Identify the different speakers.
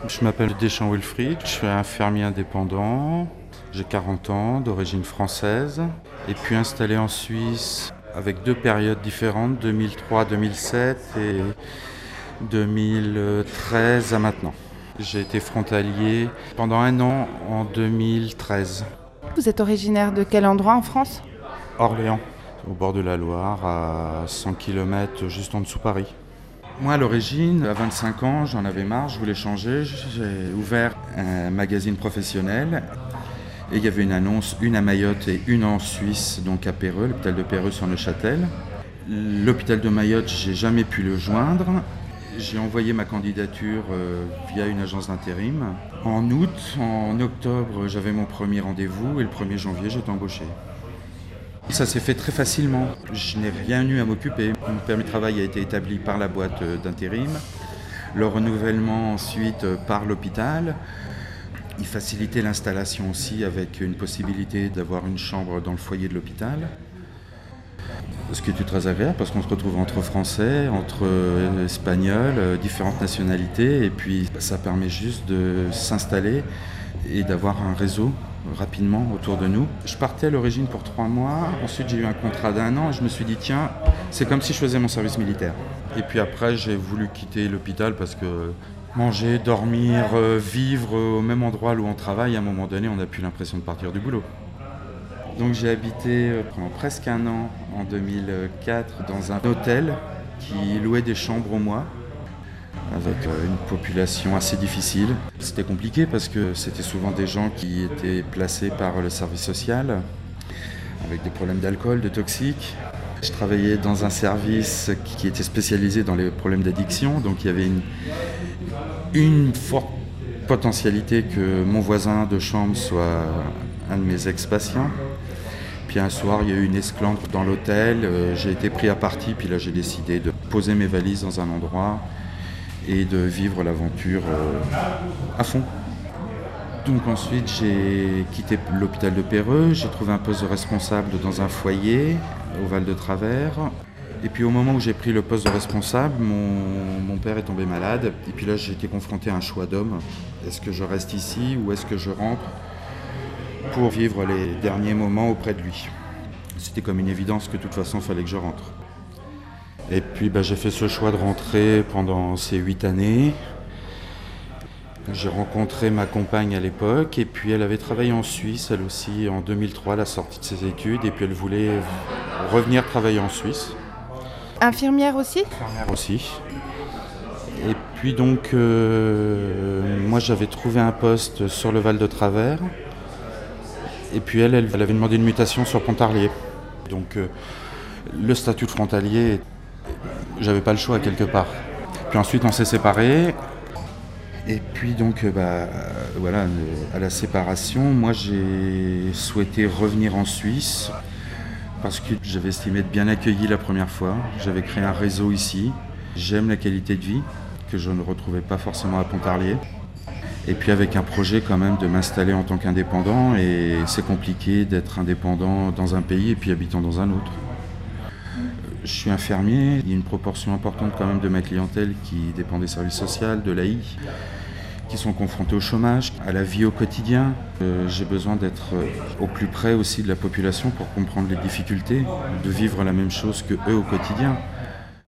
Speaker 1: Je m'appelle Deschamps Wilfried, je suis infirmier indépendant, j'ai 40 ans, d'origine française, et puis installé en Suisse avec deux périodes différentes, 2003-2007 et 2013 à maintenant. J'ai été frontalier pendant un an en 2013.
Speaker 2: Vous êtes originaire de quel endroit en France?
Speaker 1: Orléans, au bord de la Loire, à 100 km juste en dessous Paris. Moi, à l'origine, à 25 ans, j'en avais marre, je voulais changer. J'ai ouvert un magazine professionnel et il y avait une annonce, une à Mayotte et une en Suisse, donc à Perreux, l'hôpital de Perreux sur Neuchâtel. L'hôpital de Mayotte, j'ai jamais pu le joindre. J'ai envoyé ma candidature via une agence d'intérim. En août, en octobre, j'avais mon premier rendez-vous et le 1er janvier, j'étais embauché. Ça s'est fait très facilement. Je n'ai rien eu à m'occuper. Mon permis de travail a été établi par la boîte d'intérim. Le renouvellement ensuite par l'hôpital. Il facilitait l'installation aussi avec une possibilité d'avoir une chambre dans le foyer de l'hôpital. Ce qui était très agréable parce qu'on se retrouve entre Français, entre Espagnols, différentes nationalités. Et puis ça permet juste de s'installer et d'avoir un réseau rapidement autour de nous. Je partais à l'origine pour 3 mois, ensuite j'ai eu un contrat d'1 an et je me suis dit tiens, c'est comme si je faisais mon service militaire. Et puis après j'ai voulu quitter l'hôpital parce que manger, dormir, vivre au même endroit où on travaille, à un moment donné on n'a plus l'impression de partir du boulot. Donc j'ai habité pendant presque un an en 2004 dans un hôtel qui louait des chambres au mois, avec une population assez difficile. C'était compliqué parce que c'était souvent des gens qui étaient placés par le service social, avec des problèmes d'alcool, de toxiques. Je travaillais dans un service qui était spécialisé dans les problèmes d'addiction, donc il y avait une forte potentialité que mon voisin de chambre soit un de mes ex-patients. Puis un soir, il y a eu une esclandre dans l'hôtel, j'ai été pris à partie, puis là j'ai décidé de poser mes valises dans un endroit et de vivre l'aventure à fond. Donc ensuite j'ai quitté l'hôpital de Perreux, j'ai trouvé un poste de responsable dans un foyer au Val de Travers. Et puis au moment où j'ai pris le poste de responsable, mon père est tombé malade. Et puis là j'ai été confronté à un choix d'homme. Est-ce que je reste ici ou est-ce que je rentre pour vivre les derniers moments auprès de lui? C'était comme une évidence que de toute façon il fallait que je rentre. Et puis j'ai fait ce choix de rentrer pendant ces 8 années. J'ai rencontré ma compagne à l'époque et puis elle avait travaillé en Suisse, elle aussi, en 2003 à la sortie de ses études. Et puis elle voulait revenir travailler en Suisse.
Speaker 2: Infirmière aussi?
Speaker 1: Infirmière aussi. Et puis donc, moi j'avais trouvé un poste sur le Val de Travers. Et puis elle avait demandé une mutation sur Pontarlier. Donc le statut de frontalier, j'avais pas le choix quelque part. Puis ensuite on s'est séparés. Et puis donc voilà, à la séparation, moi j'ai souhaité revenir en Suisse parce que j'avais estimé être bien accueilli la première fois. J'avais créé un réseau ici. J'aime la qualité de vie que je ne retrouvais pas forcément à Pontarlier. Et puis avec un projet quand même de m'installer en tant qu'indépendant, et c'est compliqué d'être indépendant dans un pays et puis habitant dans un autre. Je suis infirmier, il y a une proportion importante quand même de ma clientèle qui dépend des services sociaux, de l'AI, qui sont confrontés au chômage, à la vie au quotidien. J'ai besoin d'être au plus près aussi de la population pour comprendre les difficultés, de vivre la même chose que eux au quotidien.